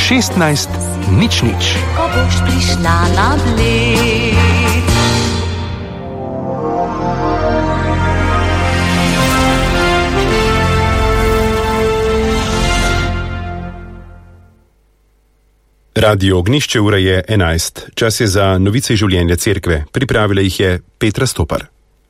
16 nič. Ko boš prišla na Bled. Radio Ognišče, ura je 11. Čas je za novice življenja cerkve. Pripravila jih je Petra Stopar.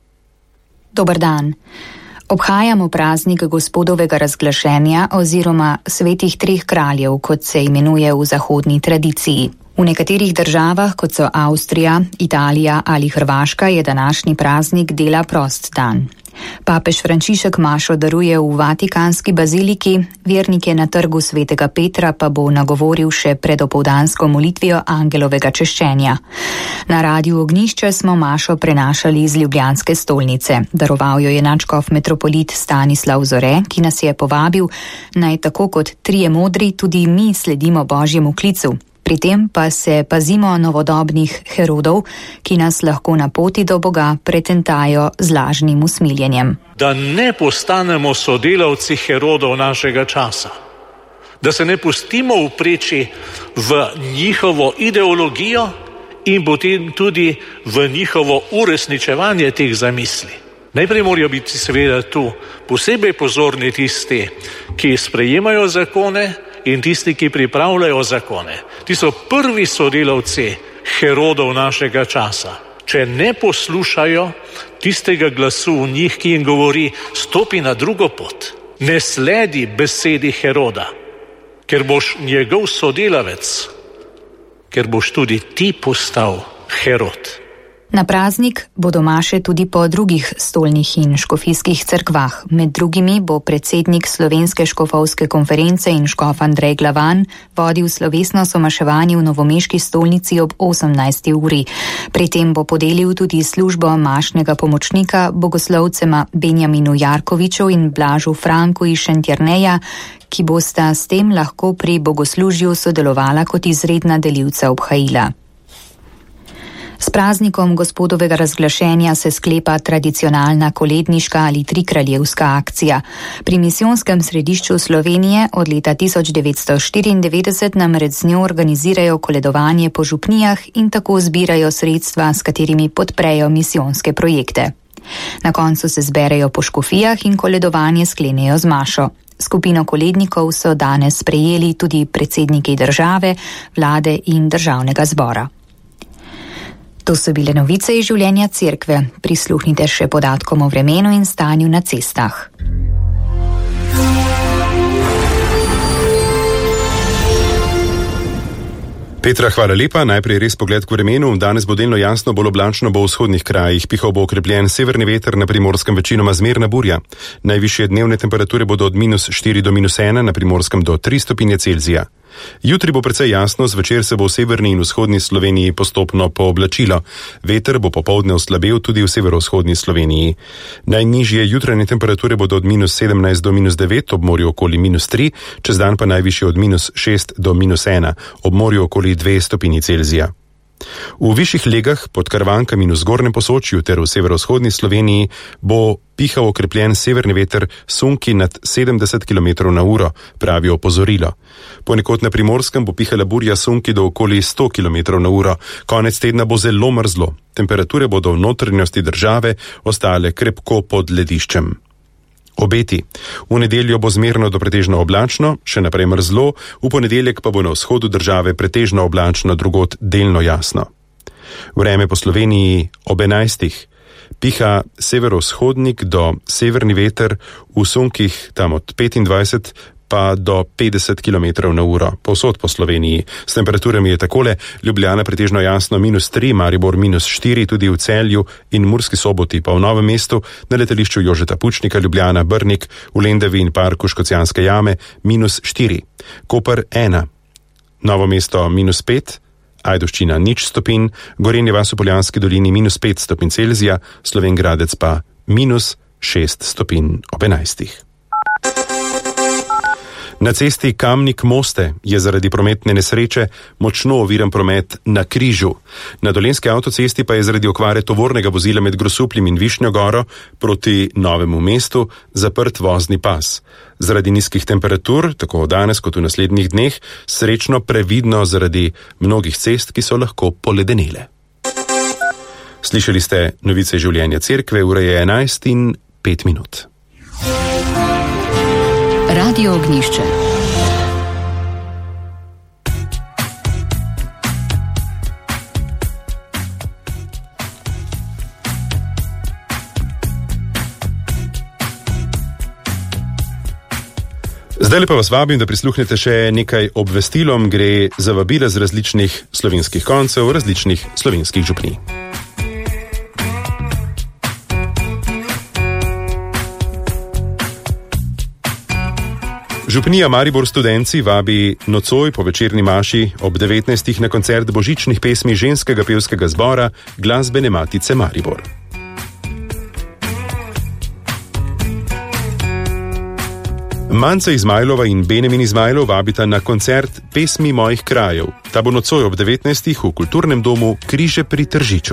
Dober dan. Obhajamo praznik Gospodovega razglašenja oziroma svetih treh kraljev, kot se imenuje v zahodni tradiciji. V nekaterih državah, kot so Avstrija, Italija ali Hrvaška, je današnji praznik dela prost dan. Papež Frančišek mašo daruje v Vatikanski baziliki, vernike na trgu svetega Petra pa bo nagovoril še pred opoldansko molitvijo angelovega češčenja. Na Radiu Ognišče smo mašo prenašali iz ljubljanske stolnice. Daroval jo je nadškof metropolit Stanislav Zore, ki nas je povabil, naj tako kot trije modri tudi mi sledimo Božjemu klicu. Pri tem pa se pazimo novodobnih Herodov, ki nas lahko na poti do Boga pretentajo z lažnim usmiljenjem. Da ne postanemo sodelavci Herodov našega časa. Da se ne pustimo upreči v njihovo ideologijo in potem tudi v njihovo uresničevanje teh zamisli. Najprej morajo biti seveda tu posebej pozorni tisti, ki sprejemajo zakone, in tisti, ki pripravljajo zakone. Ti so prvi sodelavci Herodov našega časa. Če ne poslušajo tistega glasu v njih, ki jim govori, stopi na drugo pot, ne sledi besedi Heroda, ker boš njegov sodelavec, ker boš tudi ti postal Herod. Na praznik bodo maše tudi po drugih stolnih in škofijskih cerkvah. Med drugimi bo predsednik Slovenske škofovske konference in škof Andrej Glavan vodil slovesno somaševanje v novomeški stolnici ob 18. uri. Pri tem bo podelil tudi službo mašnega pomočnika bogoslovcema Benjaminu Jarkoviču in Blažu Franku iz Šentjerneja, ki bosta s tem lahko pri bogoslužju sodelovala kot izredna delivca obhajila. S praznikom Gospodovega razglašenja se sklepa tradicionalna koledniška ali trikraljevska akcija. Pri misijonskem središču Slovenije od leta 1994 namreč z njo organizirajo koledovanje po župnijah in tako zbirajo sredstva, s katerimi podprejo misijonske projekte. Na koncu se zberejo po škofijah in koledovanje sklenejo z mašo. Skupino kolednikov so danes sprejeli tudi predsedniki države, vlade in državnega zbora. To so bile novice iz življenja cerkve. Prisluhnite še podatkom o vremenu in stanju na cestah. Petra, hvala lepa. Najprej res pogled k vremenu. Danes bo delno jasno, bolj oblačno bo v vzhodnih krajih. Pihal bo okrepljen severni veter, na Primorskem večinoma zmerna burja. Najvišje dnevne temperature bodo od -4 do -1, na Primorskem do 3 stopinje Celzija. Jutri bo precej jasno, zvečer se bo v severni in vzhodni Sloveniji postopno pooblačilo. Veter bo popoldne oslabel tudi v severovzhodni Sloveniji. Najnižje jutranje temperature bodo od -17 do -9, ob morju okoli -3, čez dan pa najvišje od -6 do -1, ob morju okoli 2 stopinji Celzija. V višjih legah pod Karvankami in v zgornjem Posočju ter v severovzhodni Sloveniji bo pihal okrepljen severni veter sunki nad 70 km/h, pravi opozorilo. Ponekod na Primorskem bo pihala burja sunki do okoli 100 km/h. Konec tedna bo zelo mrzlo. Temperature bodo v notranjosti države ostale krepko pod lediščem. Obeti. V nedeljo bo zmerno do pretežno oblačno, še naprej mrzlo, v ponedeljek pa bo na vzhodu države pretežno oblačno, drugod delno jasno. Vreme po Sloveniji ob 11. Piha severovzhodnik do severni veter v sunkih tam od 25 pa do 50 km/h, povsod po Sloveniji. S temperaturami je takole: Ljubljana pretežno jasno -3, Maribor -4, tudi v Celju in Murski Soboti, pa v Novem mestu, na letališču Jožeta Pučnika Ljubljana, Brnik, v Lendavi in parku Škocjanske jame -4, Koper 1, Novo mesto -5, Ajdovščina 0 stopinj, Gorenje vas v Poljanski dolini -5 stopinj Celzija, Slovenj Gradec pa -6 stopinj ob 11. Na cesti Kamnik-Moste je zaradi prometne nesreče močno oviran promet na križu. Na Dolenjski avtocesti pa je zaradi okvare tovornega vozila med Grosupljem in Višnjo Goro proti Novemu mestu zaprt vozni pas. Zaradi nizkih temperatur, tako danes kot v naslednjih dneh, srečno previdno zaradi mnogih cest, ki so lahko poledenele. Slišali ste novice življenja cerkve, ura je 11:05. Radio Ognjišče. Zdaj pa vas vabim, da prisluhnete še nekaj obvestilom. Gre za vabila z različnih slovenskih koncev, različnih slovenskih župnij. Župnija Maribor Studenci vabi nocoj po večerni maši ob 19. na koncert božičnih pesmi ženskega pevskega zbora Glasbene matice Maribor. Manca Izmajlova in Benemin Izmajlov vabita na koncert Pesmi mojih krajev. Ta bo nocoj ob 19. v kulturnem domu Križe pri Tržiču.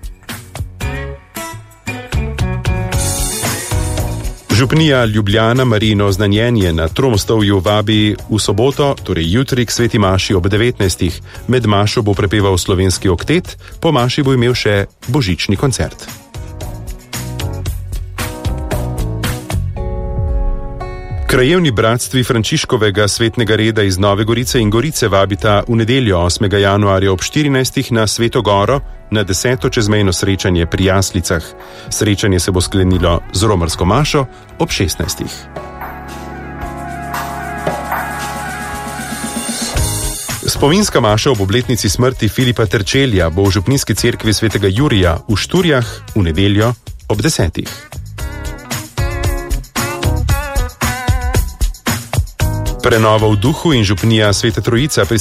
Župnija Ljubljana Marino Znanjenje na Tromostovju vabi v soboto, torej jutri, k sveti maši ob 19. Med mašo bo prepeval slovenski oktet, po maši bo imel še božični koncert. Krajevni bratstvi Frančiškovega svetnega reda iz Nove Gorice in Gorice vabita v nedeljo 8. januarja ob 14. na Sveto Goro na 10. čezmejno srečanje pri Jaslicah. Srečanje se bo sklenilo z romarsko mašo ob 16. Spominska maša ob obletnici smrti Filipa Terčelja bo v župnijski cerkvi svetega Jurija v Šturjah v nedeljo ob 10. Prenova v duhu in župnija Sveta Trojica pri